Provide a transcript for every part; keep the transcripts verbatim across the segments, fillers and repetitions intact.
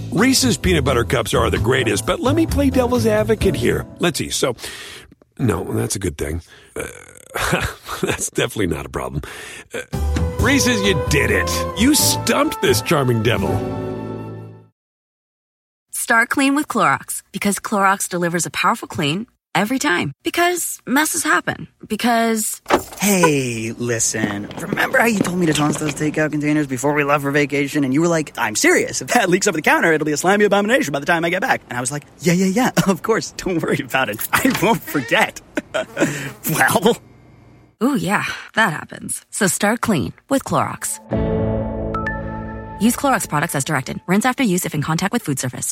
Reese's Peanut Butter Cups are the greatest, but let me play devil's advocate here. Let's see. So, no, that's a good thing. Uh, that's definitely not a problem. Uh, Reese's, you did it. You stumped this charming devil. Start clean with Clorox, because Clorox delivers a powerful clean every time. Because messes happen. Because... Hey, listen. Remember how you told me to toss those takeout containers before we left for vacation? And you were like, I'm serious. If that leaks over the counter, it'll be a slimy abomination by the time I get back. And I was like, yeah, yeah, yeah. Of course. Don't worry about it. I won't forget. Well... Ooh, yeah. That happens. So start clean with Clorox. Use Clorox products as directed. Rinse after use if in contact with food surface.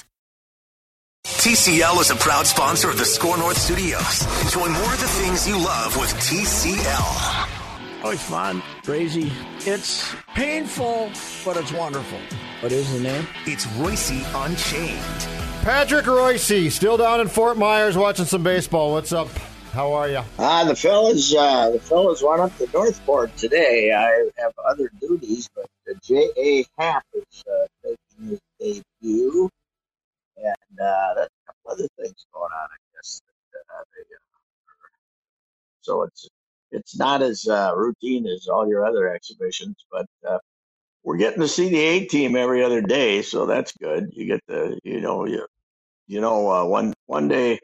T C L is a proud sponsor of the Score North Studios. Enjoy more of the things you love with T C L. Oh, it's fun, crazy. It's painful, but it's wonderful. What is the name? It's Royce Unchained. Patrick Royce, still down in Fort Myers watching some baseball. What's up? How are you? Uh, the fellas, uh, the fellas went up to Northport today. I have other duties, but the J A. Happ is uh, taking his debut. And uh, that's a couple other things going on, I guess. Uh, they, uh, so it's it's not as uh, routine as all your other exhibitions, but uh, we're getting to see the A team every other day, so that's good. You get the, you know, you you know, uh, one one day,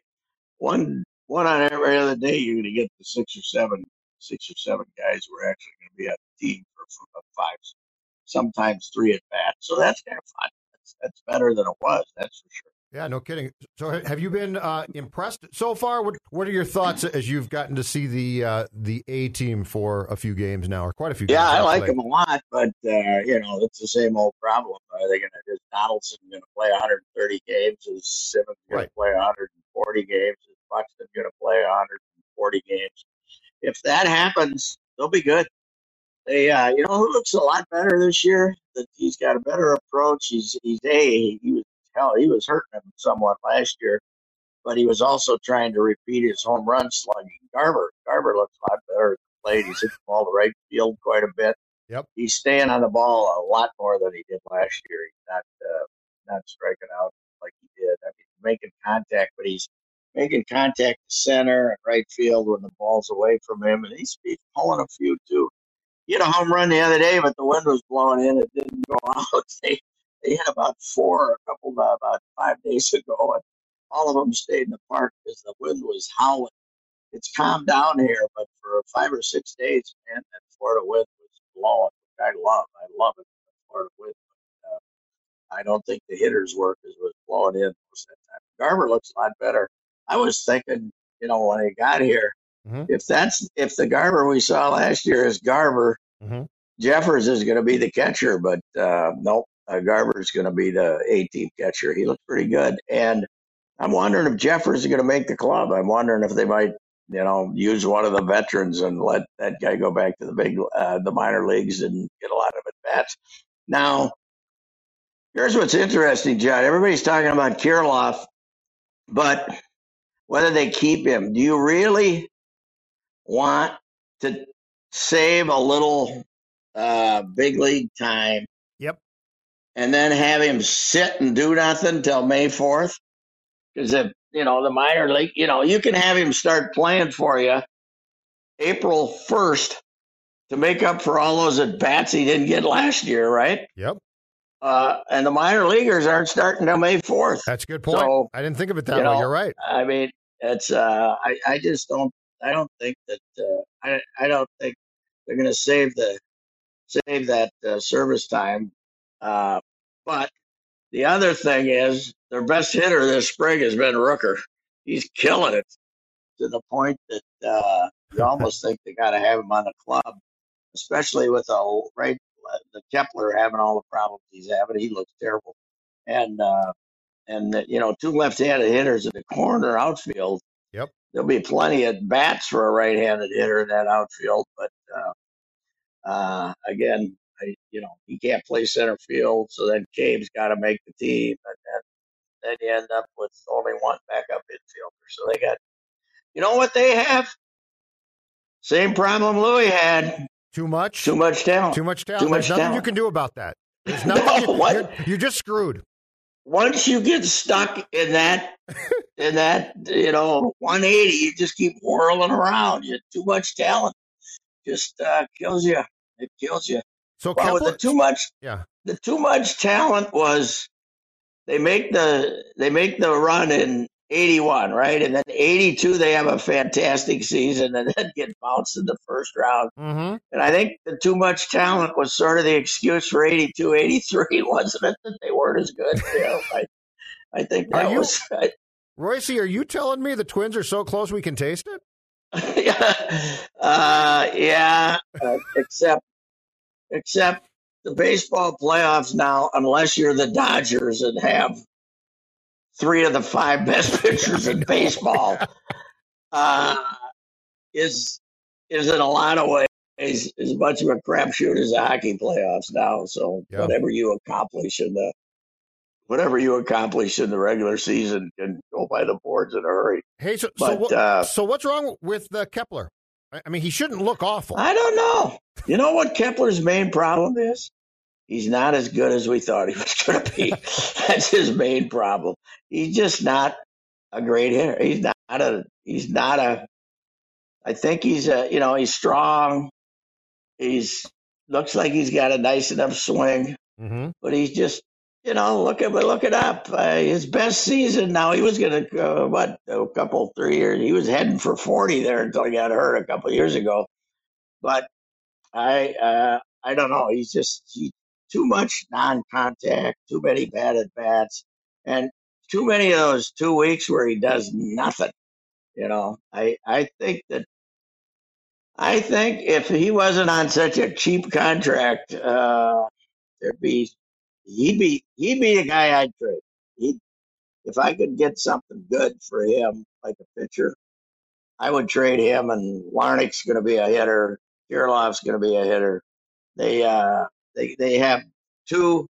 one one on every other day, you're going to get the six or seven six or seven guys who are actually going to be on the team for, for five, sometimes three at bat. So that's kind of fun. That's better than it was, that's for sure. Yeah, no kidding. So have you been uh, impressed so far? What What are your thoughts as you've gotten to see the uh, the A team for a few games now, or quite a few games? Yeah, I actually. like them a lot, but, uh, you know, it's the same old problem. Are they going to, is Donaldson going to play one hundred thirty games? Is Simmons going Right. to play one hundred forty games? Is Buxton going to play one hundred forty games? If that happens, they'll be good. They, uh, you know, who looks a lot better this year? That he's got a better approach. He's, he's a, he was, hell, he was hurting him somewhat last year, but he was also trying to repeat his home run slugging. Garver, Garver looks a lot better at the plate. He's hit the ball to right field quite a bit. Yep. He's staying on the ball a lot more than he did last year. He's not, uh, not striking out like he did. I mean, making contact, but he's making contact to center and right field when the ball's away from him, and he's, he's pulling a few too. He hit a home run the other day, but the wind was blowing in. It didn't go out. They, they hit about four a couple uh, about five days ago, and all of them stayed in the park because the wind was howling. It's calmed down here, but for five or six days, man, that Florida wind was blowing, which I love. I love it, the Florida wind. But, uh, I don't think the hitters' work is was blowing in most of the time. Garver looks a lot better. I was thinking, you know, when he got here, Mm-hmm. If that's if the Garver we saw last year is Garver, mm-hmm. Jeffers is going to be the catcher, but uh, nope, uh, Garver is going to be the A-team catcher. He looks pretty good, and I'm wondering if Jeffers is going to make the club. I'm wondering if they might, you know, use one of the veterans and let that guy go back to the big, uh, the minor leagues and get a lot of at bats. Now, here's what's interesting, John. Everybody's talking about Kirilloff, but whether they keep him, do you really want to save a little uh, big league time? Yep. And then have him sit and do nothing till May fourth? Because if, you know, the minor league, you know, you can have him start playing for you April first to make up for all those at bats he didn't get last year, right? Yep. Uh, and the minor leaguers aren't starting till May fourth. That's a good point. So, I didn't think of it that you way. know, You're right. I mean, it's uh, I, I just don't I don't think that uh, I I don't think they're going to save the save that uh, service time. Uh, but the other thing is their best hitter this spring has been Rooker. He's killing it to the point that uh, you almost think they got to have him on the club, especially with the right the Kepler having all the problems he's having. He looks terrible, and uh, and you know two left-handed hitters in the corner outfield. Yep. There'll be plenty of bats for a right-handed hitter in that outfield, but uh, uh, again, I, you know, he can't play center field, so then Cabe's got to make the team, and then, then you end up with only one backup infielder. So they got, you know what they have? Same problem Louis had. Too much? Too much talent. Too much talent. Too much There's nothing talent. you can do about that. There's nothing. No, you, what? You're, you're just screwed. once you get stuck in that, in that, you know, one eighty, you just keep whirling around. You too much talent just uh, kills you. It kills you. So well, Kepler, the too much, yeah, the too much talent was they make the they make the run in eighty-one, right, and then eighty-two they have a fantastic season and then get bounced in the first round. mm-hmm. And I think the too much talent was sort of the excuse for eighty-two, eighty-three, wasn't it? That they weren't as good. You know, I, I think that Are you, was. I, Royce, are you telling me the Twins are so close we can taste it? yeah, uh, yeah. Uh, except, except the baseball playoffs now, unless you're the Dodgers and have three of the five best pitchers in baseball, uh, is is in a lot of ways as much of a crapshoot as the hockey playoffs now. So Yeah. whatever you accomplish in the whatever you accomplish in the regular season can go by the boards in a hurry. Hey, so But, so, what, uh, so what's wrong with uh, Kepler? I, I mean, he shouldn't look awful. I don't know. You know what Kepler's main problem is? He's not as good as we thought he was going to be. That's his main problem. He's just not a great hitter. He's not a. He's not a. I think he's a. You know, he's strong. He's looks like he's got a nice enough swing, Mm-hmm. but he's just. You know, look at look it up. Uh, his best season. Now he was going to uh, what a couple three years. He was heading for forty there until he got hurt a couple years ago. But I uh, I don't know. He's just he, too much non-contact, too many bad at bats, and too many of those two weeks where he does nothing. You know, I I think that I think if he wasn't on such a cheap contract, uh, there'd be he'd be he'd be the guy I'd trade. He if I could get something good for him, like a pitcher, I would trade him. And Warnick's going to be a hitter. Kirillov's going to be a hitter. They uh they they have two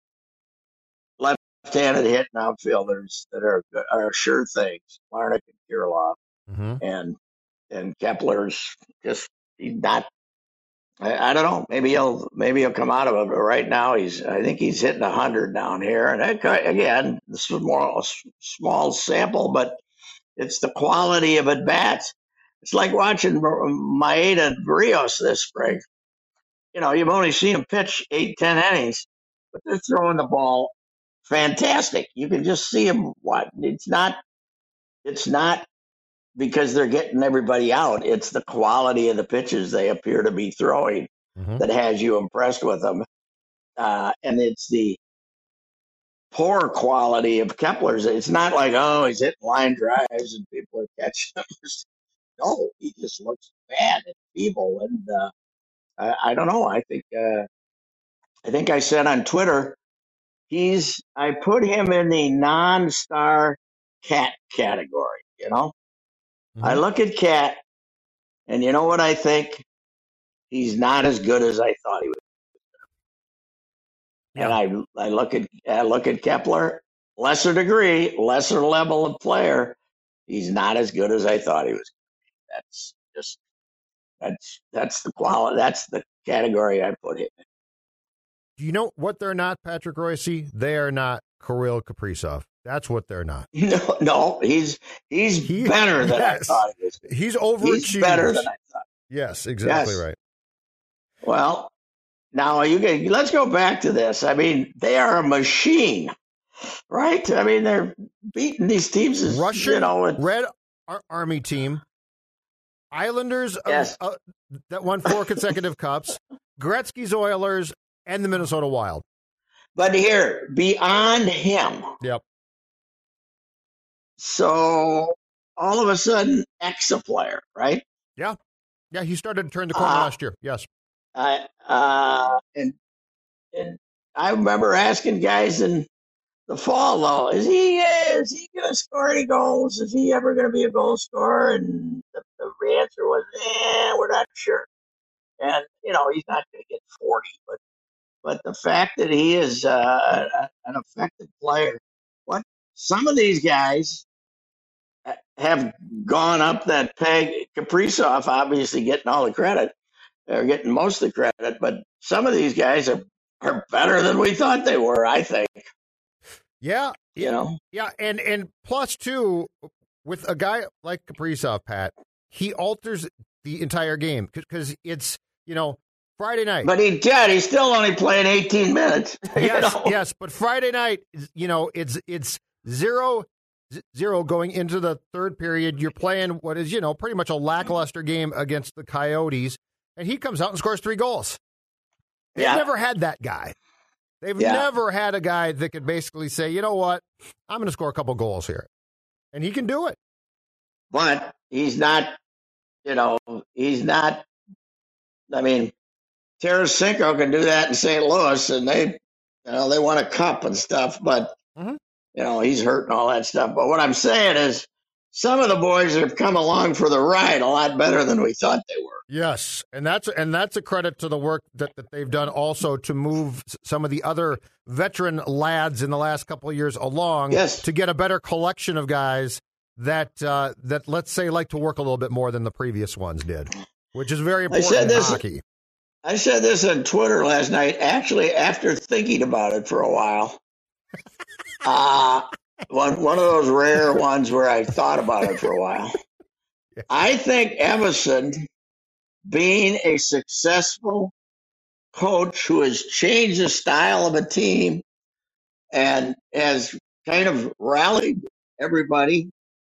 left-handed hitting outfielders that are are sure things. Warnick and Kirilov, Mm-hmm. and and Kepler's just he's not. I, I don't know. Maybe he'll maybe he'll come out of it. But right now he's I think he's hitting a hundred down here. And that, again, this is more a small sample, but it's the quality of at bats. It's like watching Maeda Rios this spring. You know, you've only seen him pitch eight, ten innings, but they're throwing the ball fantastic. You can just see him. What it's not. It's not. Because they're getting everybody out. It's the quality of the pitches they appear to be throwing Mm-hmm. that has you impressed with them. Uh, and it's the poor quality of Kepler's. It's not like, oh, he's hitting line drives and people are catching him. No, he just looks bad and feeble. And uh, I, I don't know. I think uh, I think I said on Twitter, he's. I put him in the non-star cat category, you know? Mm-hmm. I look at Cat, and you know what I think? He's not as good as I thought he was. Yeah. And I I look at I look at Kepler, lesser degree, lesser level of player. He's not as good as I thought he was. That's just that's that's the quality. That's the category I put him in. Do you know what they're not, Patrick Royce? They are not Kirill Kaprizov. That's what they're not. No, no, he's he's He- better than yes. I thought he was. He's overachieved. He's better than I thought. Yes, exactly Yes. right. Well, now you can, let's go back to this. I mean, they are a machine, right? I mean, they're beating these teams. As, Russian you know, it's- Red Ar- Army team, Islanders uh, Yes. uh, that won four consecutive cups, Gretzky's Oilers, and the Minnesota Wild. but here, beyond him, Yep. so all of a sudden, X a player, right? Yeah, he started to turn the corner Uh, last year. Yes. I uh, and and I remember asking guys in the fall, though, is he is he going to score any goals? Is he ever going to be a goal scorer? And the, the answer was, eh, we're not sure. And you know, he's not going to get forty, but but the fact that he is uh, an effective player, what some of these guys have gone up that peg. Kaprizov obviously getting all the credit. They're getting most of the credit, but some of these guys are, are better than we thought they were, I think. Yeah, You yeah, know, yeah, and and plus two with a guy like Kaprizov, Pat, he alters the entire game because it's you know Friday night. but he Ted, he's still only playing eighteen minutes. you Yes, know? yes, but Friday night, you know, it's it's zero z- zero going into the third period. You're playing what is you know pretty much a lackluster game against the Coyotes, and he comes out and scores three goals. They've Yeah. never had that guy. They've Yeah. never had a guy that could basically say, you know what, I'm going to score a couple goals here. And he can do it. But he's not, you know, he's not. I mean, Tarasenko can do that in Saint Louis, and they, you know, they won a cup and stuff. But Mhm. you know, he's hurt and all that stuff. But what I'm saying is, some of the boys have come along for the ride a lot better than we thought they were. Yes, and that's and that's a credit to the work that, that they've done also to move s- some of the other veteran lads in the last couple of years along Yes. to get a better collection of guys that uh, that let's say like to work a little bit more than the previous ones did, which is very important said in this- hockey. I said this on Twitter last night, actually, after thinking about it for a while. Uh, one, one of those rare ones where I thought about it for a while. I think Emerson, being a successful coach who has changed the style of a team and has kind of rallied everybody,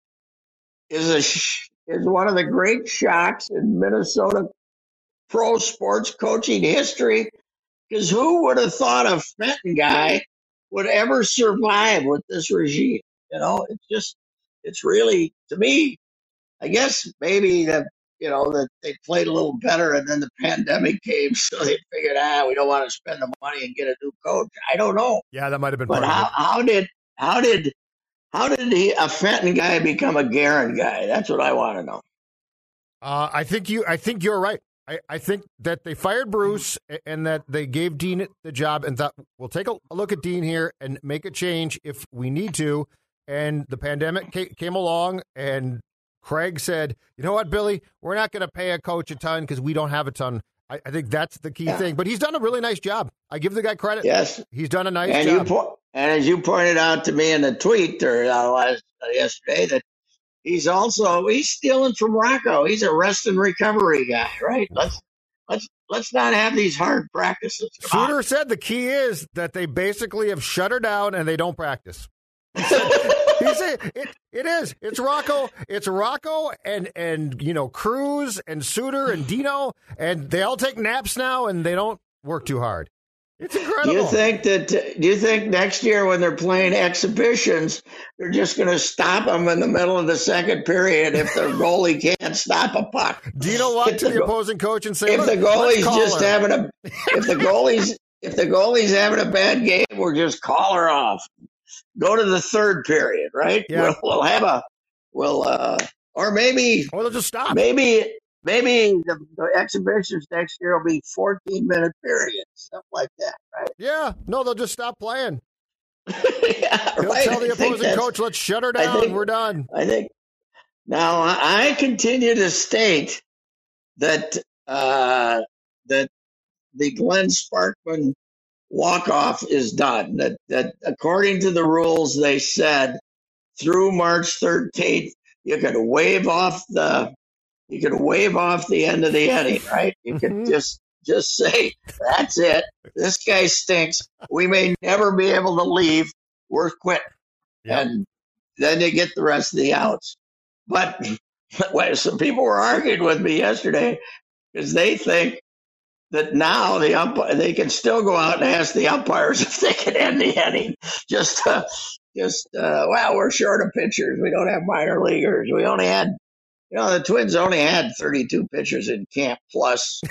is a sh- is one of the great shocks in Minnesota pro sports coaching history. Because who would have thought a Fenton guy would ever survive with this regime? You know, it's just, it's really, to me, I guess maybe that, you know, that they played a little better and then the pandemic came, so they figured, ah, we don't want to spend the money and get a new coach. I don't know. Yeah, that might have been But part how, of it. how did, how did, how did he, a Fenton guy become a Guerin guy? That's what I want to know. Uh, I think you. I think you're right. I, I think that they fired Bruce a- and that they gave Dean the job and thought we'll take a look at Dean here and make a change if we need to. And the pandemic ca- came along, and Craig said, "You know what, Billy? We're not going to pay a coach a ton because we don't have a ton." I, I think that's the key Yeah. thing. But he's done a really nice job. I give the guy credit. Yes. He's done a nice And you job. po- and as you pointed out to me in the tweet or uh, last, uh, yesterday, that he's also he's stealing from Rocco. He's a rest and recovery guy, right? Let's let's let's not have these hard practices. Come on. Suter said the key is that they basically have shut her down and they don't practice. He said, he said it, it is. It's Rocco. It's Rocco and, and, you know, Cruz and Suter and Dino, and they all take naps now and they don't work too hard. It's incredible. Do you think that? Do you think next year when they're playing exhibitions, they're just going to stop them in the middle of the second period if the goalie can't stop a puck? Dino walk If to the the go- opposing coach and say, If "Look, the let's goalie's call just her." having a, if the goalie's if the goalie's having a bad game, we'll just call her off. Go to the third period, right? Yeah. We'll, we'll have a, we'll, uh, or maybe, Or they'll just stop. maybe, maybe the, the exhibitions next year will be fourteen minute periods, something like that, right? Yeah, no, they'll just stop playing. yeah, He'll right. tell I the think opposing that's- coach, "Let's shut her I down. think- We're done." I think now I I continue to state that uh, that the Glenn Sparkman walk off is done. That that according to the rules, they said through March thirteenth you could wave off the you could wave off the end of the inning, right? You could Mhm. just just say that's it. This guy stinks. We may never be able to leave. We're quitting. Yep. And then they get the rest of the outs. But well, some people were arguing with me yesterday because they think that now the umpire they can still go out and ask the umpires if they can end the inning. Just, uh, just uh, well, we're short of pitchers. We don't have minor leaguers. We only had, you know, the Twins only had thirty-two pitchers in camp plus,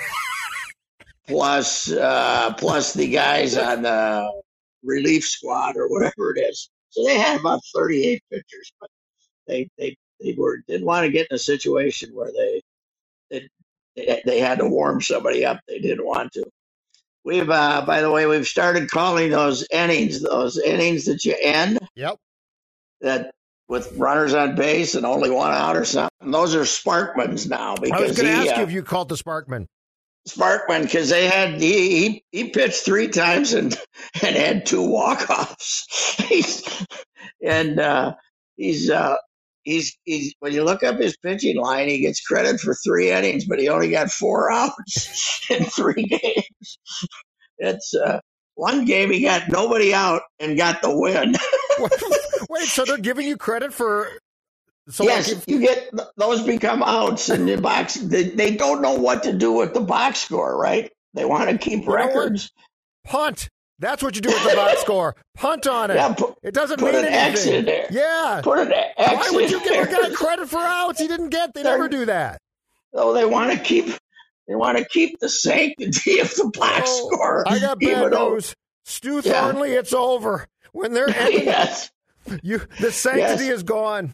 plus, uh, plus the guys on the relief squad or whatever it is. So they had about thirty-eight pitchers, but they they they were didn't want to get in a situation where they they, they had to warm somebody up. They didn't want to. We've uh, by the way, we've started calling those innings those innings that you end Yep. that with runners on base and only one out or something. Those are Sparkmans now because I was going to he, ask uh, you if you called the Sparkman. smart one because they had he, he he pitched three times and and had two walk-offs. he's and uh, he's uh, he's he's when you look up his pitching line, he gets credit for three innings, but he only got four outs in three games. It's uh, one game he got nobody out and got the win. Wait, so they're giving you credit for? So yes, like if, you get those become outs in the box. They, they don't know what to do with the box score, right? They want to keep You know what? records. Punt. That's what you do with the box score. Punt on it. Yeah, put, it doesn't put mean an anything. X in there. Yeah. Put an X Why would you in give a there. guy credit for outs he didn't get? They They're- never do that. Oh, they want to keep. They want to keep the sanctity of the box Oh, score. I got bad even though- news. Stu Yeah. Thornley, it's over. When they're ending, Yes. you, the sanctity Yes. is gone.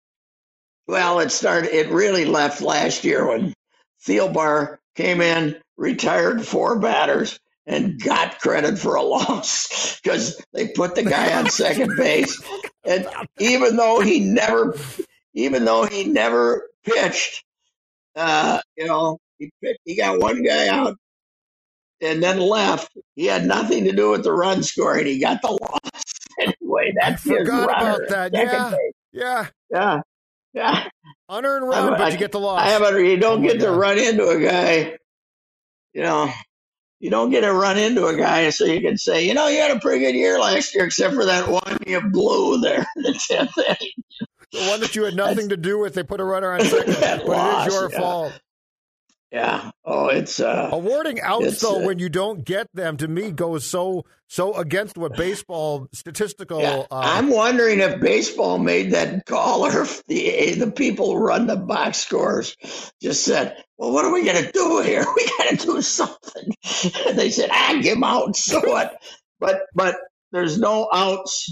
Well, it started. It really left last year when Thielbar came in, retired four batters, and got credit for a loss because they put the guy on second base, and even though he never, even though he never pitched, uh, you know, he picked, he got one guy out and then left. He had nothing to do with the run scoring. He got the loss anyway. That's his Forgot runner about that. at second Yeah. base. Yeah. Yeah, yeah. Unearned run, I- but you get the loss. I haven't. You don't Oh my get to God. run into a guy. You know, you don't get to run into a guy so you can say, you know, you had a pretty good year last year, except for that one you blew there. in the tenth inning. The one that you had nothing to do with, they put a runner on second, That but it loss, is your yeah. fault. Yeah. Oh, it's uh. Awarding outs, It's, though, uh, when you don't get them, to me, goes so so against what baseball statistical. Yeah. Uh, I'm wondering if baseball made that call, or if the the people who run the box scores just said, "Well, what are we gonna do here? We gotta do something." And they said, "Ah, give 'em outs." So what? But but there's no outs.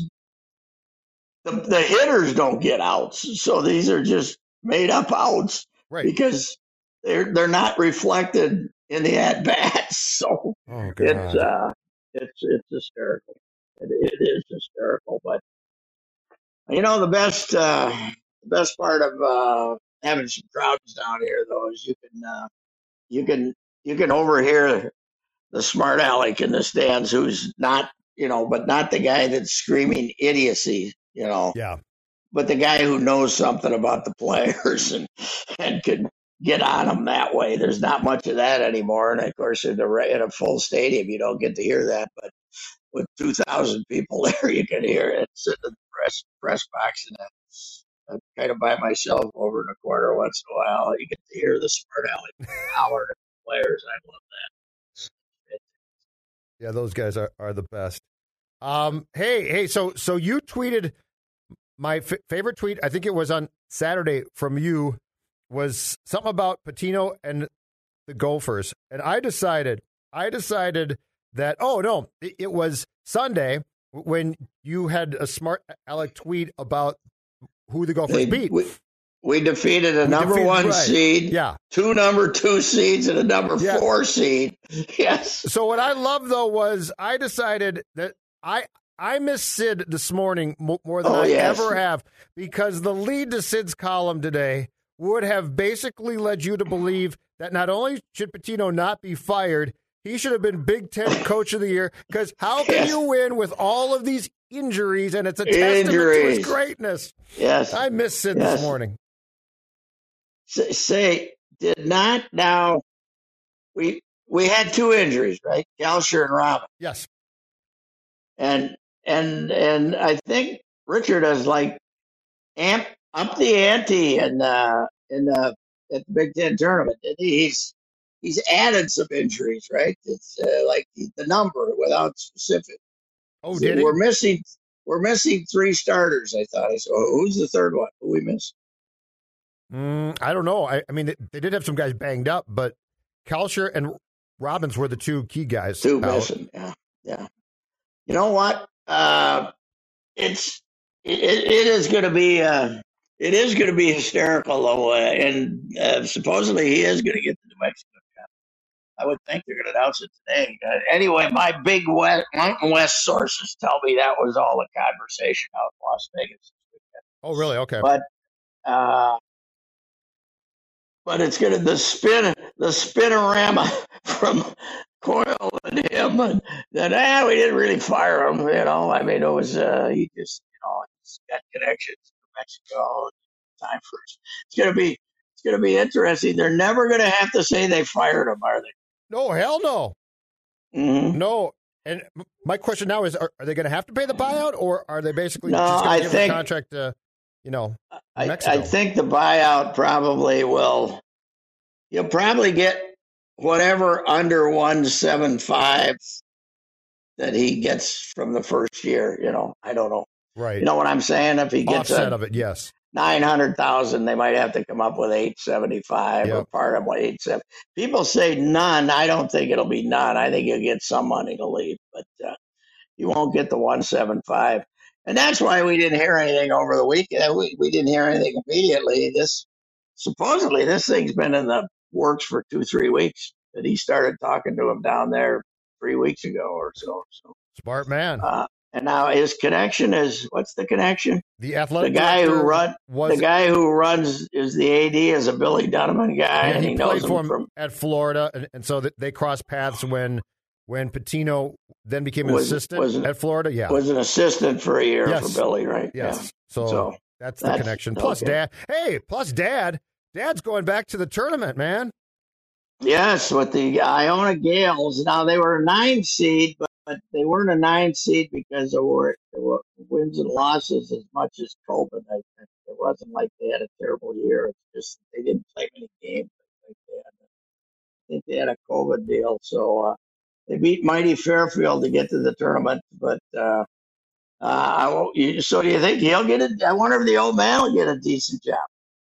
The the hitters don't get outs, so these are just made up outs right. because they're they're not reflected in the at bats. So Oh, it's God. uh it's it's hysterical. It, it is hysterical. But you know the best uh, the best part of uh, having some crowds down here though is you can uh, you can you can overhear the smart aleck in the stands who's not you know but not the guy that's screaming idiocy you know Yeah. but the guy who knows something about the players and and can get on them that way. There's not much of that anymore, and of course, in a in a full stadium, you don't get to hear that. But with two thousand people there, you can hear it. Sit in the press press box, and I, I'm kind of by myself over in the corner once in a while. You get to hear the smart aleck holler at the players. I love that. Yeah, those guys are, are the best. Um, hey, hey, so so you tweeted my f- favorite tweet, I think it was on Saturday from you, was something about Patino and the Gophers. And I decided, I decided that, oh, no, it, it was Sunday when you had a smart aleck tweet about who the Gophers They- beat. we, we defeated a We number defeated- one right. seed, Yeah. two number two seeds, and a number Yeah. four seed. Yes. So what I love, though, was I decided that I I miss Sid this morning mo- more than Oh, I yes. ever have, because the lead to Sid's column today would have basically led you to believe that not only should Patino not be fired, he should have been Big Ten Coach of the Year, because how can Yes. you win with all of these injuries, and it's a testament to Injuries. his greatness. Yes. I miss Sid Yes. this morning. say, say did not now we we had two injuries, right? Galsher and Robin. Yes. And and and I think Richard has like amp up the ante in uh in uh at the Big Ten tournament. And he's he's added some injuries, right? It's uh, like the, the number without specific. Oh, So did he? we're missing we're missing three starters, I thought. So who's the third one? Who we missed? Mm, I don't know. I, I mean, they, they did have some guys banged up, but Kalsher and Robbins were the two key guys. Two out. missing. Yeah, yeah. You know what? Uh, it's it, it is going to be uh, it is going to be hysterical though, uh, and uh, supposedly he is going to get the New Mexico Cup. I would think they're going to announce it today. Uh, anyway, my big West, Mountain West sources tell me that was all a conversation out in Las Vegas. Oh, really? Okay. But uh, but it's gonna the spin the spinorama from Coyle and him, and that ah, we didn't really fire him. You know, I mean, it was uh, he just you know he's got connections to Mexico. Time first, it's gonna be it's gonna be interesting. They're never gonna have to say they fired him, are they? No, hell no, Mm-hmm. no. And my question now is: Are, are they going to have to pay the buyout, or are they basically No, just going I to give think- the contract to, you know, I, Mexico? I think the buyout probably will. You'll probably get whatever under one seven five that he gets from the first year. You know, I don't know. Right. You know what I'm saying? If he gets Offset a of it, yes. nine hundred thousand, they might have to come up with eight seventy five or Yep. part of what eight seventy. People say none. I don't think it'll be none. I think you'll get some money to leave, but uh, you won't get the one seven five. And that's why we didn't hear anything over the weekend. We, we didn't hear anything immediately. This supposedly this thing's been in the works for two, three weeks. That he started talking to him down there three weeks ago or so. So, Smart man. uh, and now his connection is what's the connection? The The athletic guy who director run was the guy who runs is the A D is a Billy Donovan guy, yeah, and he, he, played knows for him him from at Florida, and, and so that they crossed paths when when Patino then became an Was- assistant was an- at Florida. Yeah. was an assistant for a year Yes. for Billy, right? yes. Yeah. So, So, that's the that's- connection. Plus, okay. dad. Hey, plus dad. Dad's going back to the tournament, man. Yes, with the Iona Gales. Now they were a nine seed, but, but they weren't a nine seed because of were, the wins and losses as much as COVID. I think it wasn't like they had a terrible year. It's just they didn't play many games. I think they had, I think they had a COVID deal, so uh, they beat Mighty Fairfield to get to the tournament. But uh, uh, I won't, you, so do you think he'll get it? I wonder if the old man will get a decent job.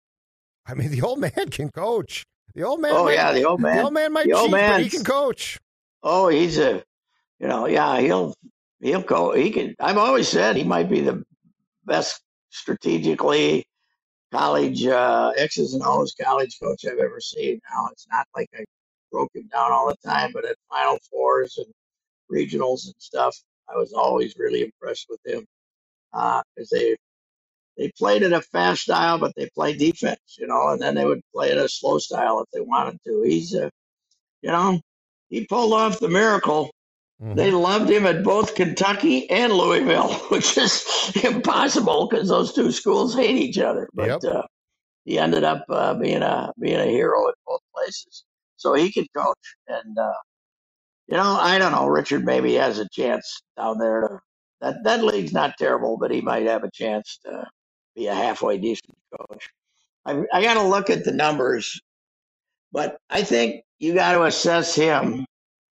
I mean, the old man can coach. The old man. Oh might, yeah, the old man. The old man might The old cheat, but he man's- can coach. Oh, he's a, you know, yeah, he'll he'll go. He can. I've always said he might be the best strategically college uh, X's and O's college coach I've ever seen. Now it's not like I broke him down all the time, but at Final Fours and regionals and stuff, I was always really impressed with him because they they played in a fast style, but they played defense, you know, and then they would play in a slow style if they wanted to. He's a, you know, he pulled off the miracle. Mhm. They loved him at both Kentucky and Louisville, which is impossible because those two schools hate each other. But Yep. uh, he ended up uh, being a being a hero at both places, so he could coach. And uh, you know, I don't know. Richard maybe has a chance down there. To, that that league's not terrible, but he might have a chance to be a halfway decent coach. I, I got to look at the numbers, but I think you got to assess him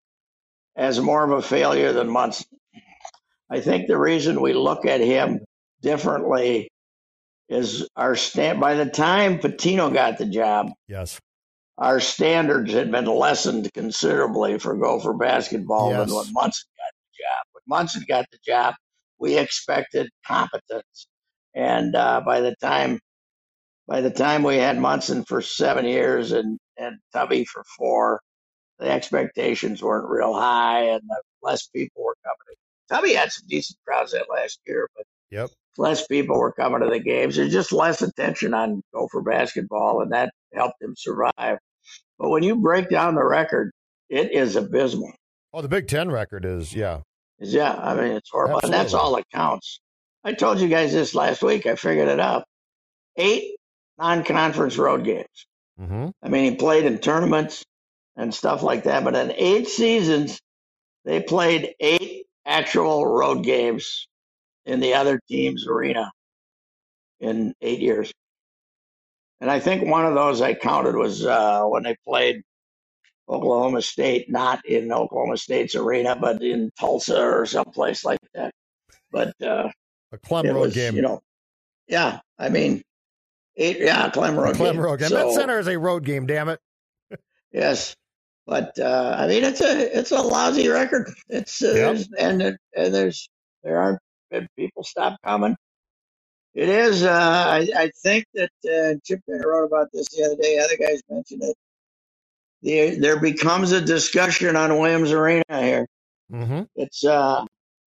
as more of a failure than Munson. I think the reason we look at him differently is our stand. By the time Patino got the job, Yes. our standards had been lessened considerably for Gopher basketball Yes. than when Munson got the job. When Munson got the job, we expected competence, and uh, by the time by the time we had Munson for seven years and and Tubby for four, the expectations weren't real high, and uh, less people were coming. Tubby had some decent crowds that last year, but Yep. less people were coming to the games. There's just less attention on Gopher basketball, and that helped him survive. But when you break down the record, it is abysmal. Oh, the Big Ten record is yeah. Yeah, I mean, it's horrible. And that's Absolutely. all that counts. I told you guys this last week. I figured it out. Eight non-conference road games. Mm-hmm. I mean, he played in tournaments and stuff like that. But in eight seasons, they played eight actual road games in the other team's arena in eight years. And I think one of those I counted was uh, when they played Oklahoma State, not in Oklahoma State's arena, but in Tulsa or someplace like that. But uh, A Clem it Road was, game. you know, yeah, I mean, eight, yeah, Clem Road Clem game. Road game. So, That center is a road game. Damn it. yes, but uh, I mean, it's a it's a lousy record. It's uh, Yep. there's, and it, and there's there aren't and people stop coming. It is. Uh, I I think that uh, Chip wrote about this the other day. Other guys mentioned it. There there becomes a discussion on Williams Arena here. Mm-hmm. It's uh,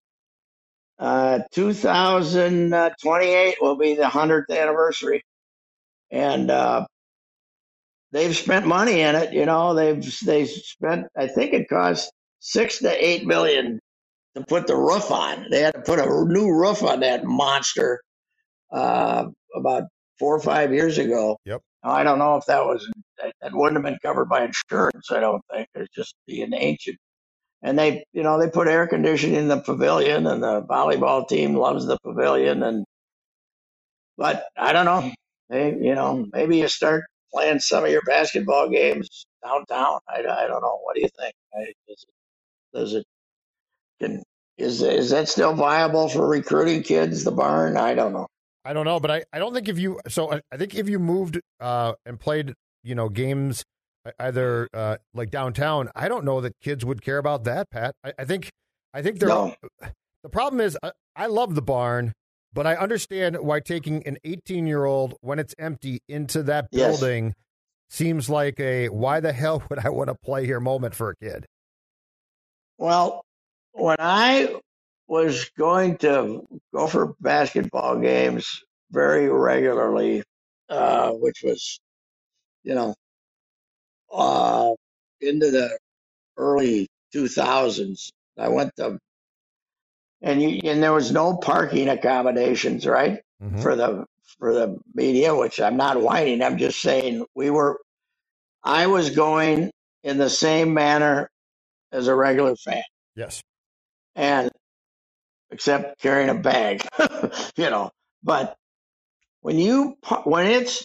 uh, two thousand twenty-eight will be the hundredth anniversary, and uh, they've spent money in it. You know, they've they spent. I think it cost six to eight million to put the roof on. They had to put a new roof on that monster uh, about four or five years ago. Yep. I don't know if that was that wouldn't have been covered by insurance. I don't think it's just being ancient. And they, you know, they put air conditioning in the pavilion, and the volleyball team loves the pavilion. And but I don't know. They, you know, maybe you start playing some of your basketball games downtown. I, I don't know. What do you think? I, does it, does it can, is is that still viable for recruiting kids? The barn? I don't know. I don't know, but I, I don't think if you so I, I think if you moved uh, and played, you know, games either uh, like downtown, I don't know that kids would care about that, Pat. I, I think I think they're No. the problem is I, I love the barn, but I understand why taking an eighteen year old when it's empty into that Yes. building seems like a why the hell would I want to play here moment for a kid. Well, when I was going to go for basketball games very regularly, uh, which was, you know, uh, into the early two thousands, I went to, and you, and there was no parking accommodations, right, Mhm. for the for the media, which I'm not whining. I'm just saying we were. I was going in the same manner as a regular fan. Yes. And except carrying a bag, you know. But when you when it's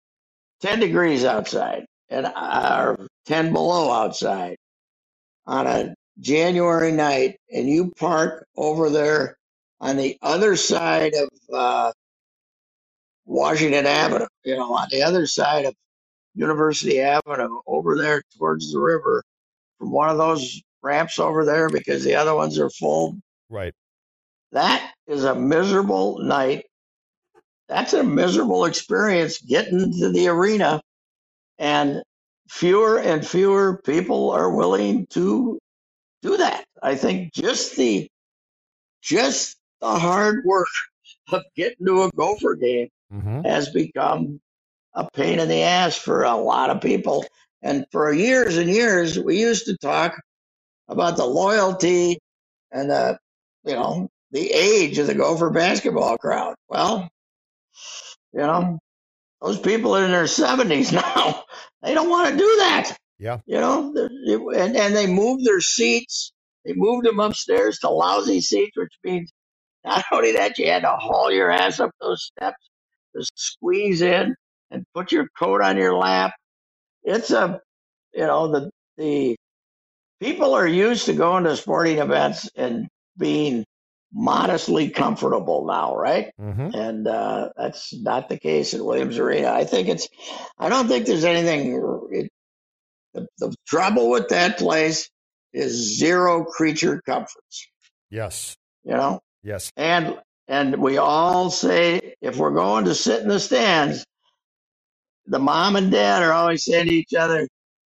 ten degrees outside and uh, or ten below outside on a January night, and you park over there on the other side of uh, Washington Avenue, you know, on the other side of University Avenue, over there towards the river, from one of those ramps over there because the other ones are full. Right. That is a miserable night. That's a miserable experience getting to the arena, and fewer and fewer people are willing to do that. I think just the just the hard work of getting to a Gopher game Mm-hmm. has become a pain in the ass for a lot of people. And for years and years, we used to talk about the loyalty and the, you know, the age of the Gopher basketball crowd. Well, you know, those people are in their seventies now. They don't want to do that. Yeah. You know, and, and they moved their seats. They moved them upstairs to lousy seats, which means not only that, you had to haul your ass up those steps to squeeze in and put your coat on your lap. It's a, you know, the the people are used to going to sporting events and being modestly comfortable now, right? Mm-hmm. And uh, that's not the case at Williams Arena. I think it's, I don't think there's anything, it, the, the trouble with that place is zero creature comforts, Yes. you know? Yes. And, and we all say, if we're going to sit in the stands, the mom and dad are always saying to each other,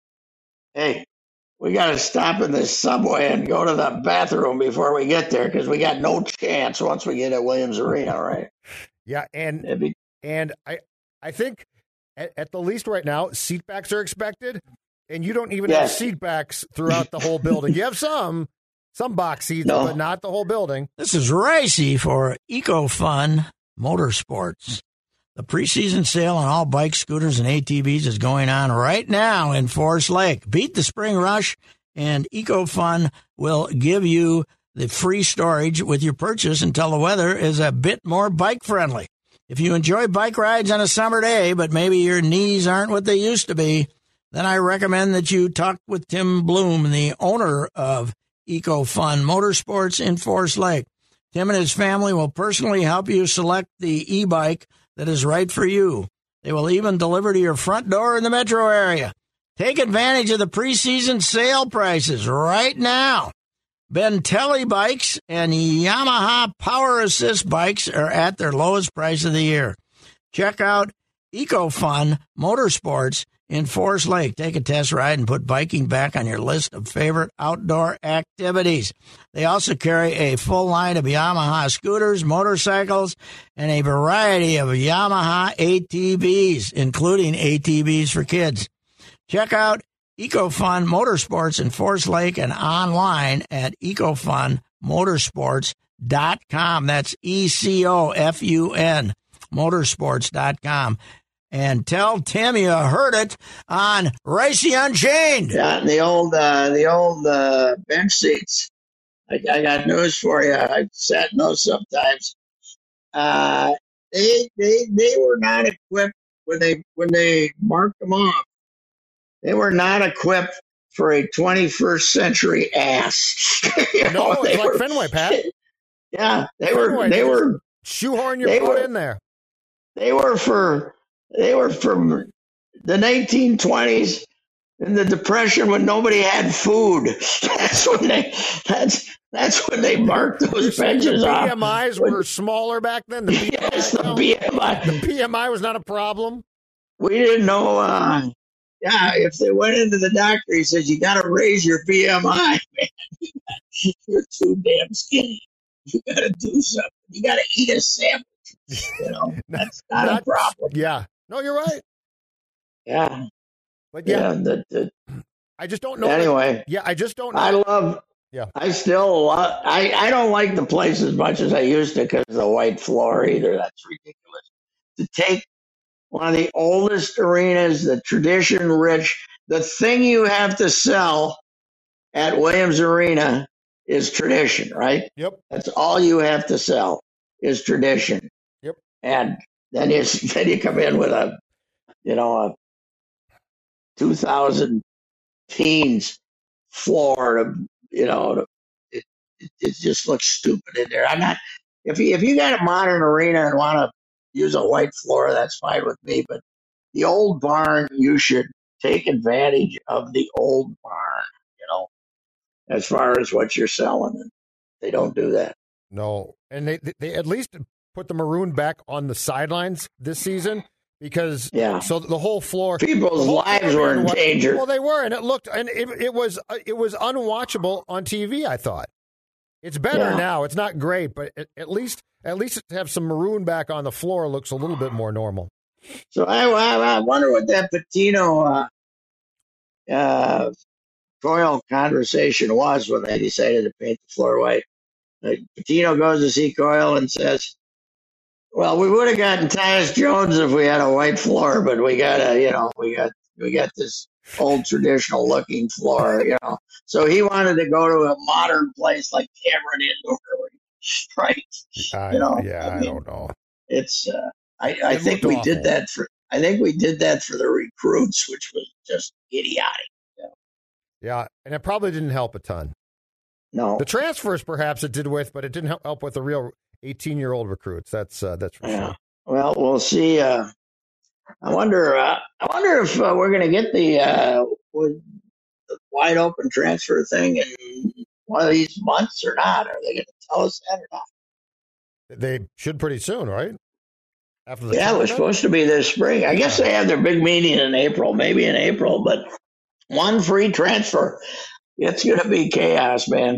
hey, we got to stop in this subway and go to the bathroom before we get there because we got no chance once we get at Williams Arena, right? Yeah, and It'd be, and I I think at, at the least right now, seat backs are expected, and you don't even Yes. have seat backs throughout the whole building. You have some some box seats, No. but not the whole building. This is Ricey for EcoFun Motorsports. The preseason sale on all bikes, scooters, and A T Vs is going on right now in Forest Lake. Beat the spring rush, and EcoFun will give you the free storage with your purchase until the weather is a bit more bike-friendly. If you enjoy bike rides on a summer day, but maybe your knees aren't what they used to be, then I recommend that you talk with Tim Bloom, the owner of EcoFun Motorsports in Forest Lake. Tim and his family will personally help you select the e-bike that is right for you. They will even deliver to your front door in the metro area. Take advantage of the preseason sale prices right now. Bentelli bikes and Yamaha Power Assist bikes are at their lowest price of the year. Check out EcoFun Motorsports in Forest Lake. Take a test ride and put biking back on your list of favorite outdoor activities. They also carry a full line of Yamaha scooters, motorcycles, and a variety of Yamaha A T Vs, including A T Vs for kids. Check out EcoFun Motorsports in Forest Lake and online at ecofun motorsports dot com. That's E C O F U N motorsports dot com. And tell Tim you heard it on Ricey Unchained. Yeah, the old uh, the old uh, bench seats. I, I got news for you. I've sat in those sometimes. Uh, they they they were not equipped when they when they marked them off. They were not equipped for a twenty-first century ass. you No, know, it's they like were, Fenway, Pat. Yeah, they Fenway, were. They you were. Shoehorn your they foot were- in there. They were for. They were from the nineteen twenties in the Depression when nobody had food. That's when they. That's that's when they marked You're those saying benches the off. B M Is When- were smaller back then? The B M I, Yes, the no? B M I. The B M I was not a problem? We didn't know. Uh, yeah, if they went into the doctor, he says, you got to raise your B M I, man. You're too damn skinny. You got to do something. You got to eat a sandwich. You know, that's not, Not- a problem. Yeah. No, you're right. Yeah. But yeah, Yeah. the, the, I just don't know. that- anyway, yeah, I just don't know. I love. Yeah. I still love. I, I don't like the place as much as I used to because of the white floor either. That's ridiculous. To take one of the oldest arenas, the tradition rich, the thing you have to sell at Williams Arena is tradition, right? Yep. That's all you have to sell is tradition. Yep. And then you then you come in with a, you know, a two thousand teens floor to, you know, to, it, it it just looks stupid in there. I'm not. If you if you got a modern arena and want to use a white floor, that's fine with me. But the old barn, you should take advantage of the old barn. You know, as far as what you're selling, and they don't do that. No. And they, they at least put the maroon back on the sidelines this season because Yeah. so the whole floor People's the whole lives floor were in wa- danger. Well, they were, and it looked and it, it was uh, it was unwatchable on T V, I thought. It's better Yeah. now. It's not great, but at, at least at least to have some maroon back on the floor looks a little bit more normal. So I, I, I wonder what that Patino uh, uh, Coyle conversation was when they decided to paint the floor white. Like, Patino goes to see Coyle and says, "Well, we would have gotten Tyus Jones if we had a white floor, but we got a, you know, we got we got this old traditional looking floor, you know." So he wanted to go to a modern place like Cameron Indoor, right? I, You know, yeah, I I, mean, don't know. It's. Uh, I, I It think looked we awful. did that for. I think we did that for the recruits, which was just idiotic. Yeah, and it probably didn't help a ton. No, The transfers, perhaps, it did with, but it didn't help, help with the real eighteen-year-old recruits. That's uh, that's for yeah. sure. Well, we'll see. Uh, I wonder. Uh, I wonder if uh, we're going to get the, uh, with the wide open transfer thing in one of these months or not. Are they going to tell us that or not? They should pretty soon, right? After the Yeah, it was tournament? supposed to be this spring. I guess they have their big meeting in April, maybe in April, but one free transfer. It's going to be chaos, man.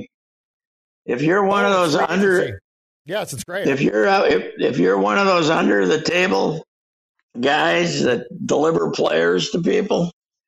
If you're one Oh, of those free under, agency. Yes, it's great. if you're uh, if if you're one of those under the table guys that deliver players to people,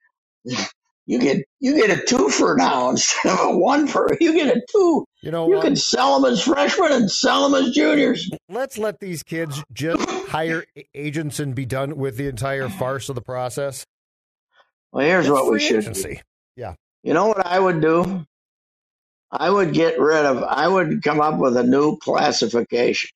you get you get a two for now instead of a one for. You get a two. you know You what? can sell them as freshmen and sell them as juniors. Let's let these kids just hire a- agents and be done with the entire farce of the process. Well, here's It's what we free should agency. do. Yeah. You know what I would do? I would get rid of. I would come up with a new classification.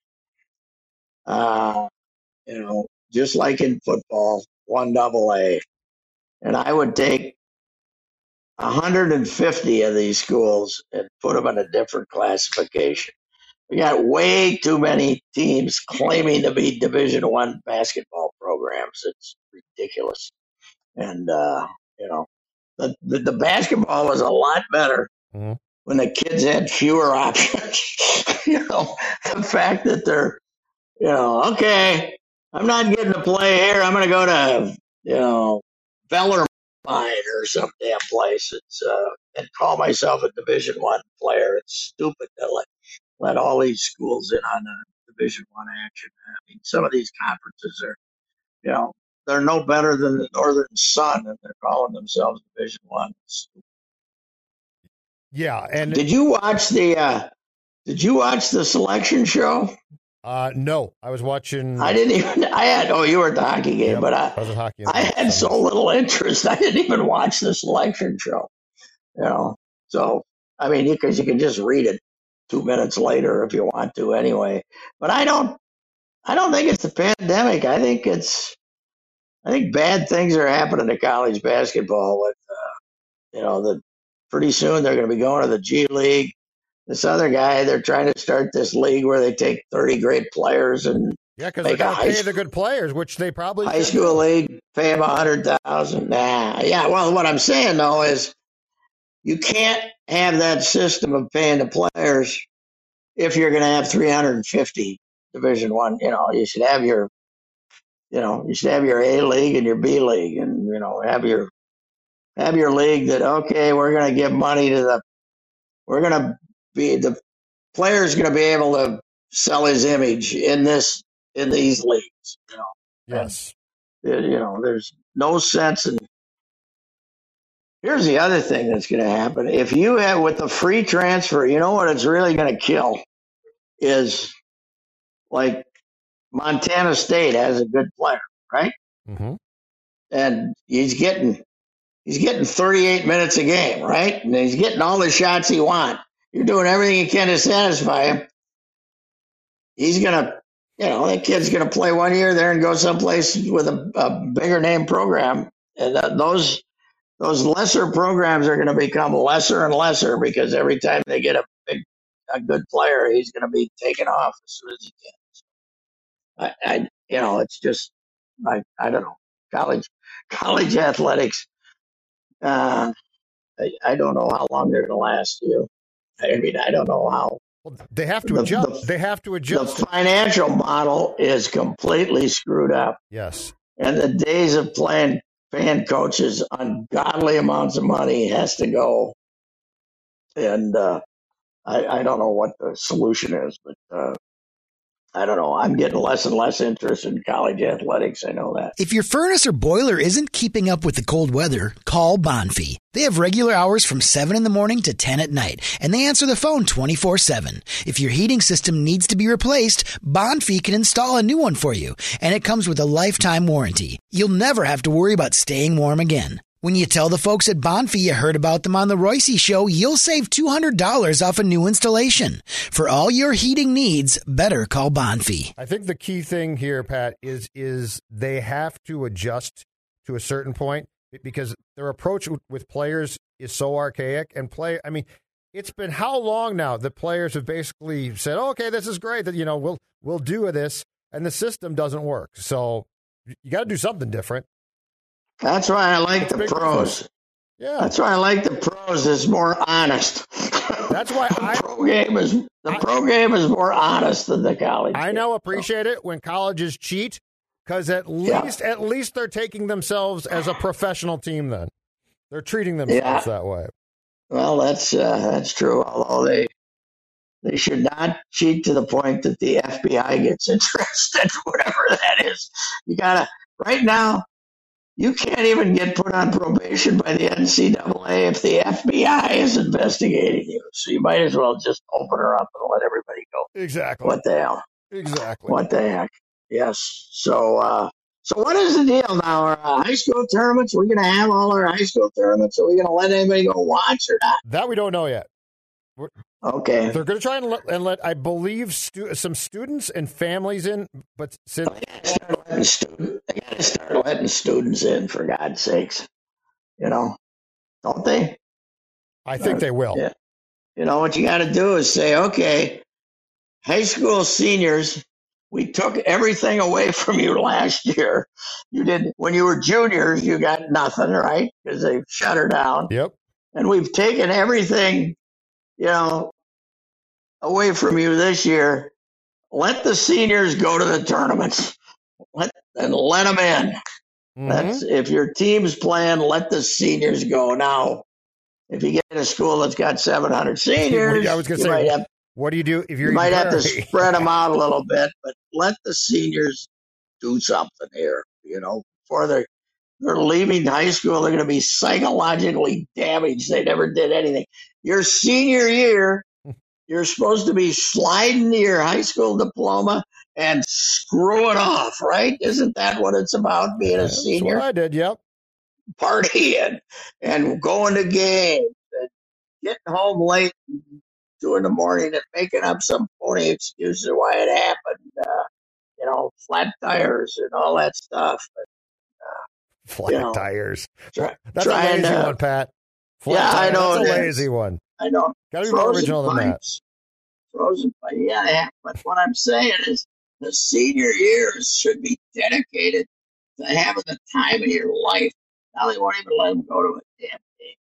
Uh, you know, just like in football, one double A, and I would take one hundred fifty of these schools and put them in a different classification. We got way too many teams claiming to be Division One basketball programs. It's ridiculous, and uh, you know, the, the the basketball was a lot better Mhm. when the kids had fewer options. You know, the fact that they're, you know, okay, I'm not getting to play here. I'm going to go to, you know, Bellarmine or some damn place. It's uh, and call myself a Division One player. It's stupid to let let all these schools in on a Division One action. I mean, some of these conferences are, you know, they're no better than the Northern Sun, and they're calling themselves Division One. Yeah, and did you watch the uh, Did you watch the selection show? Uh, no, I was watching. I didn't even. I had. Oh, you were at the hockey game, Yep, but I. I was at hockey. I had so little interest. I didn't even watch the selection show. You know, so I mean, because you, you can just read it two minutes later if you want to, anyway. But I don't. I don't think it's the pandemic. I think it's. I think bad things are happening to college basketball. With, uh, you know, the pretty soon they're going to be going to the G League. This other guy, they're trying to start this league where they take thirty great players and yeah, because they're going to pay the good players, which they probably high school league pay them a hundred thousand. Nah, yeah. Well, what I'm saying though is you can't have that system of paying the players if you're going to have three hundred fifty Division One. You know, you should have your, you know, you should have your A league and your B league, and you know, have your have your league that okay, we're going to give money to the, we're going to be the player's going to be able to sell his image in this in these leagues. You know, yes. And, you know, there's no sense in. Here's the other thing that's going to happen: if you have with the free transfer, you know what it's really going to kill is like Montana State has a good player, right? Mm-hmm. And he's getting he's getting thirty-eight minutes a game, right? And he's getting all the shots he wants. You're doing everything you can to satisfy him. He's going to, you know, that kid's going to play one year there and go someplace with a, a bigger name program. And uh, those those lesser programs are going to become lesser and lesser because every time they get a big, a good player, he's going to be taken off as soon as he can. I, I you know, it's just, I, I don't know, college, college athletics. Uh, I, I don't know how long they're going to last you. I mean, I don't know how. Well, they have to the, adjust. The, they have to adjust. The financial model is completely screwed up. Yes. And the days of playing paying coaches ungodly amounts of money has to go. And uh, I, I don't know what the solution is, but uh, I don't know. I'm getting less and less interest in college athletics. I know that. If your furnace or boiler isn't keeping up with the cold weather, call Bonfi. They have regular hours from seven in the morning to ten at night, and they answer the phone twenty-four seven. If your heating system needs to be replaced, Bonfi can install a new one for you, and it comes with a lifetime warranty. You'll never have to worry about staying warm again. When you tell the folks at Bonfi you heard about them on the Royce Show, you'll save two hundred dollars off a new installation. For all your heating needs, better call Bonfi. I think the key thing here, Pat, is is they have to adjust to a certain point because their approach with players is so archaic. And play, I mean, it's been how long now that players have basically said, oh, "Okay, this is great. That you know, we'll we'll do this," and the system doesn't work. So you got to do something different. That's why I like it's the pros. Yeah, that's why I like the pros. It's more honest. That's why the I pro game is the I, pro game is more honest than the college. I now appreciate it when colleges cheat because at least yeah. at least they're taking themselves as a professional team. Then they're treating themselves yeah. that way. Well, that's uh, that's true. Although they they should not cheat to the point that the F B I gets interested. Whatever that is, you gotta right now. You can't even get put on probation by the N C double A if the F B I is investigating you. So you might as well just open her up and let everybody go. Exactly. What the hell? Exactly. What the heck? Yes. So, uh, so what is the deal now? Our uh, high school tournaments? We're going to have all our high school tournaments? Are we going to let anybody go watch or not? That we don't know yet. We're, okay. They're going to try and let, and let I believe, stu- some students and families in, but since they got to start letting students, they got to start letting students in, for God's sakes. You know, don't they? I think uh, they will. Yeah. You know, what you got to do is say, okay, high school seniors, we took everything away from you last year. You didn't, when you were juniors, you got nothing, right? Because they shut her down. Yep. And we've taken everything, you know, away from you this year. Let the seniors go to the tournaments. Let and let them in. Mm-hmm. That's if your team's playing. Let the seniors go. Now, if you get a school that's got seven hundred seniors, I was going to say, have, what do you do if you're? You might have to spread them out a little bit, but let the seniors do something here. You know, before they're they're leaving high school, they're going to be psychologically damaged. They never did anything. Your senior year, you're supposed to be sliding to your high school diploma and screw it off, right? Isn't that what it's about, being a That's senior? what I did, yep. Partying and going to games and getting home late at two in the morning and making up some phony excuse of why it happened. Uh, you know, flat tires and all that stuff. But, uh, flat you know, tires. Try, That's a lazy to, one, Pat. Flat yeah, tire, I know. That's a it lazy is. one. I know. Got to be more original than that. Frozen pipes. Yeah, yeah, but what I'm saying is the senior years should be dedicated to having the time of your life. Now they won't even let them go to a damn game.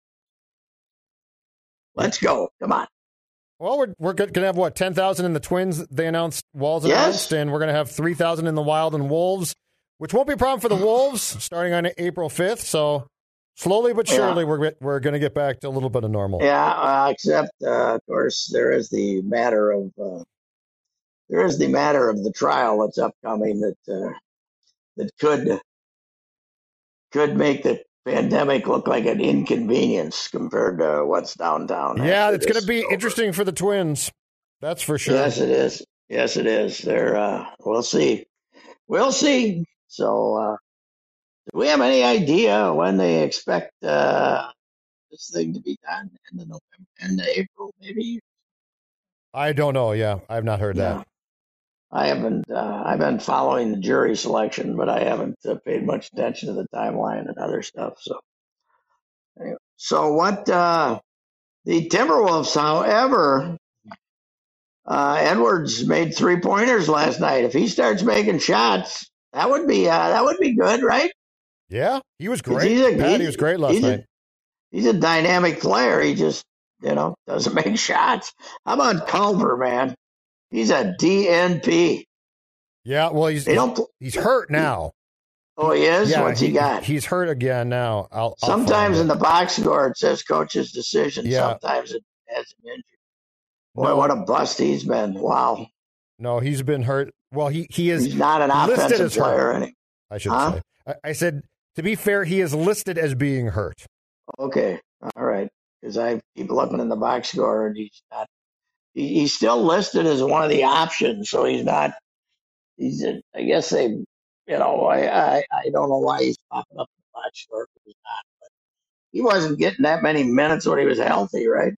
Let's go. Come on. Well, we're we're going to have, what, ten thousand in the Twins, they announced, Walls Yes. announced, and we're going to have three thousand in the Wild and Wolves, which won't be a problem for the Wolves starting on April fifth. So slowly but surely, Yeah. we're we're going to get back to a little bit of normal. Yeah, uh, except, uh, of course, there is the matter of uh, there is the matter of the trial that's upcoming that uh, that could could make the pandemic look like an inconvenience compared to what's downtown. Yeah, after it's going this to be is over. interesting for the Twins. That's for sure. Yes, it is. Yes, it is. They're. Uh, we'll see. We'll see. So, uh, do we have any idea when they expect uh, this thing to be done? End of November, end of April, maybe. I don't know. Yeah, I've not heard Yeah. that. I haven't. Uh, I've been following the jury selection, but I haven't uh, paid much attention to the timeline and other stuff. So, anyway. So what? Uh, the Timberwolves, however, uh, Edwards made three pointers last night. If he starts making shots, that would be uh, that would be good, right? Yeah, he was 'Cause great. he's a- Pat, he's- he was great last he's a- night. He's a dynamic player. He just, you know, doesn't make shots. How about Culver, man? He's a D N P. Yeah, well, he's They don't. he's hurt now. Oh, he is. Yeah, What's he, got? He's hurt again now. I'll, I'll Sometimes find in it. the box score it says coach's decision. Yeah. Sometimes it has him injured. Boy, No. what a bust he's been. Wow. No, he's been hurt. Well, he, he is He's not an listed offensive as hurt. player. Any- I should Huh? say. I, I said, to be fair, he is listed as being hurt. Okay. All right. Because I keep looking in the box score and he's not. He, he's still listed as one of the options, so he's not. He's. A, I guess they. You know, I, I I don't know why he's popping up in the box score. But he's not. But he wasn't getting that many minutes when he was healthy, right?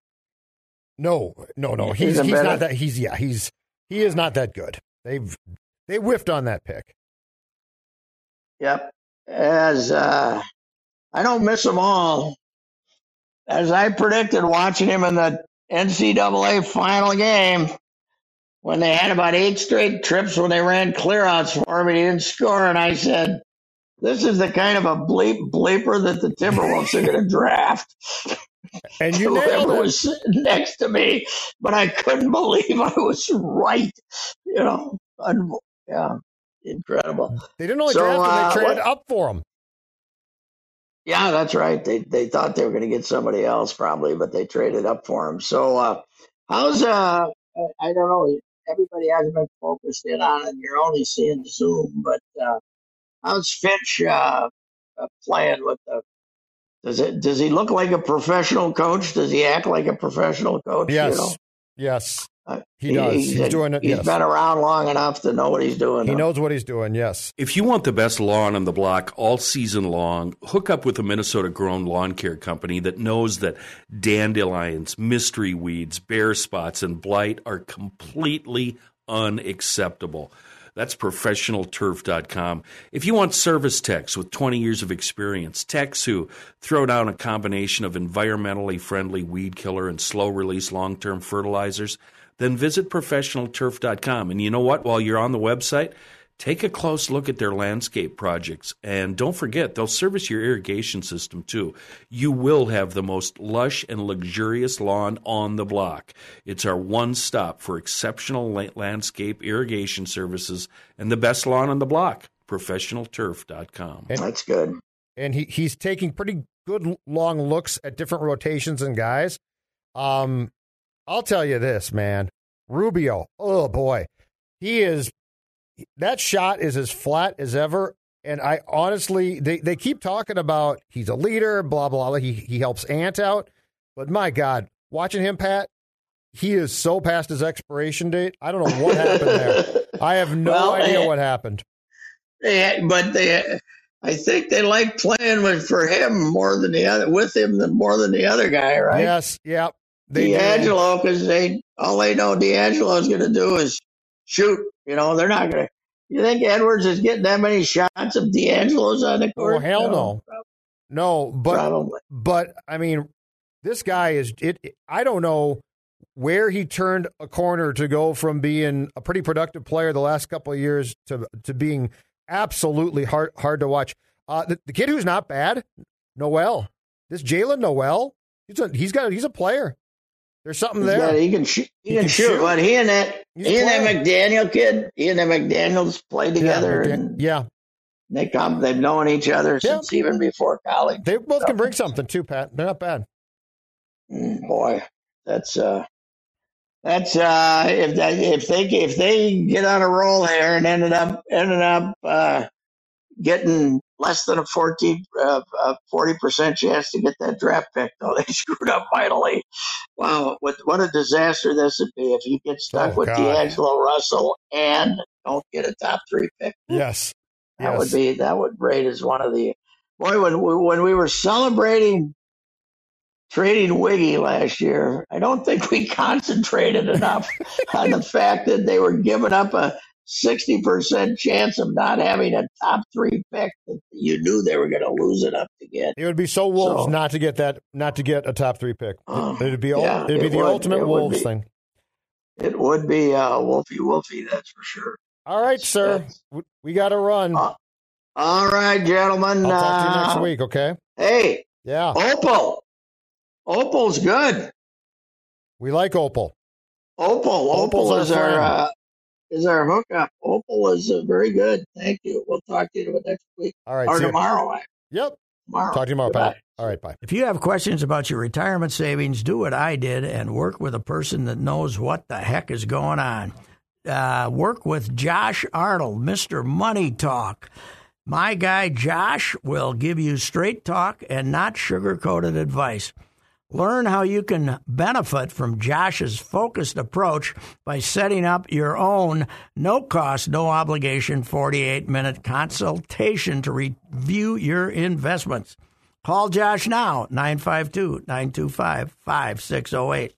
No, no, no. He's He's a he's better- not that. He's yeah. He's he is not that good. They've they whiffed on that pick. Yep. As uh, I don't miss them all. As I predicted, watching him in the N C double A final game, when they had about eight straight trips when they ran clearouts for him and he didn't score, and I said, "This is the kind of a bleep bleeper that the Timberwolves are going to draft." And you nailed Whoever it. was sitting next to me, but I couldn't believe I was right. You know, un- yeah, incredible. They didn't only So, draft him; uh, they traded what- up for him. Yeah, that's right. They they thought they were going to get somebody else probably, but they traded up for him. So, uh, how's uh? I don't know. Everybody hasn't been focused in on it. You're only seeing Zoom, but uh, how's Finch uh, uh, playing with the? Does it? Does he look like a professional coach? Does he act like a professional coach? Yes, You know? yes, Uh, he does. He's, He's doing it. He's Yes, been around long enough to know what he's doing. he though. knows what he's doing. Yes. If you want the best lawn on the block all season long, hook up with a Minnesota-grown lawn care company that knows that dandelions, mystery weeds, bare spots, and blight are completely unacceptable. That's professional turf dot com. If you want service techs with twenty years of experience, techs who throw down a combination of environmentally friendly weed killer and slow-release long-term fertilizers, then visit professional turf dot com. And you know what? While you're on the website, take a close look at their landscape projects. And don't forget, they'll service your irrigation system too. You will have the most lush and luxurious lawn on the block. It's our one-stop for exceptional la- landscape irrigation services and the best lawn on the block. professional turf dot com. That's good. And he he's taking pretty good long looks at different rotations and guys. Um, I'll tell you this, man. Rubio, oh boy, he is. That shot is as flat as ever, And I honestly, they, they keep talking about he's a leader, blah, blah, blah. He, he helps Ant out. But my God, watching him, Pat, he is so past his expiration date. I don't know what happened there. I have no well, idea they, what happened. They, but they, I think they like playing with for him more than the other, with him than more than the other guy, right? Yes, yeah. D'Angelo, because they all they know D'Angelo is going to do is shoot. You know, they're not going to. You think Edwards is getting that many shots if D'Angelo's on the court? Oh, hell no. No, no but, Probably. but, I mean, this guy is, it. I don't know where he turned a corner to go from being a pretty productive player the last couple of years to to being absolutely hard hard to watch. Uh, the, the kid who's not bad, Noel. This Jalen Noel, he's a, he's got he's a player. There's something He's there. Got, he can shoot. He, he can, can shoot. shoot. But he and that he's he and that McDaniel kid, he and that McDaniels played together. Yeah, and yeah. They come. They've known each other yeah. since even before college. They both so. can bring something too, Pat. They're not bad. Mm, boy, that's uh, that's uh, if that if they if they get on a roll here and ended up ended up uh, getting less than a fourteen, uh, a forty percent chance to get that draft pick, though they screwed up mightily. Wow, what what a disaster this would be if you get stuck oh, with God. D'Angelo Russell and don't get a top three pick. Yes, that yes. would be that would rate as one of the boy when we, when we were celebrating trading Wiggy last year. I don't think we concentrated enough on the fact that they were giving up a sixty percent chance of not having a top three pick that you knew they were going to lose enough to get. It would be so Wolves so, not to get that, not to get a top three pick. Uh, it'd be, yeah, it'd be it the would, ultimate Wolves be, thing. It would be uh, Wolfie Wolfie, that's for sure. All right, sir. That's, we got to run. Uh, all right, gentlemen. I'll talk to you uh, next week, okay? Hey. Yeah. Opal. Opal's good. We like Opal. Opal. Opal is our, our uh, is our hookup. Opal is uh, very good. Thank you. We'll talk to you next week. All right. Or tomorrow. You. Yep. Tomorrow. Talk to you tomorrow, Goodbye. Pat. All right. Bye. If you have questions about your retirement savings, do what I did and work with a person that knows what the heck is going on. Uh, work with Josh Arnold, Mister Money Talk. My guy Josh will give you straight talk and not sugar-coated advice. Learn how you can benefit from Josh's focused approach by setting up your own no-cost, no-obligation forty-eight minute consultation to review your investments. Call Josh now, nine five two, nine two five, five six zero eight.